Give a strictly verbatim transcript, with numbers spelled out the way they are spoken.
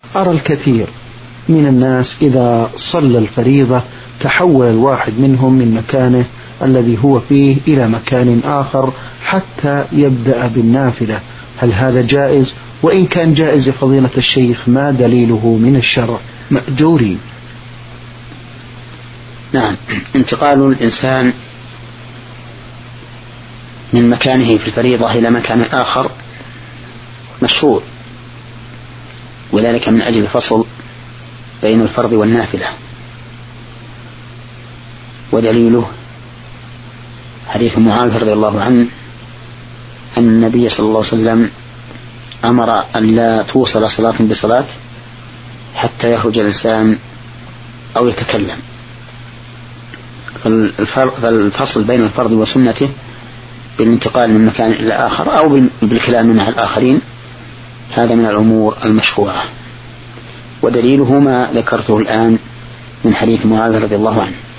أرى الكثير من الناس إذا صلى الفريضة تحول الواحد منهم من مكانه الذي هو فيه إلى مكان آخر حتى يبدأ بالنافلة. هل هذا جائز؟ وإن كان جائز فضيلة الشيخ ما دليله من الشرع؟ مأجورين. نعم، انتقال الإنسان من مكانه في الفريضة إلى مكان آخر مشروع، وذلك من أجل الفصل بين الفرض والنافلة. ودليله حديث معاذ رضي الله عنه أن النبي صلى الله عليه وسلم أمر أن لا توصل صلاة بصلاة حتى يخرج الإنسان أو يتكلم. فالفصل بين الفرض وسنته بالانتقال من مكان إلى آخر أو بالكلام مع الآخرين هذا من الأمور المشروعة، ودليله ما ذكرته الآن من حديث معاذ رضي الله عنه.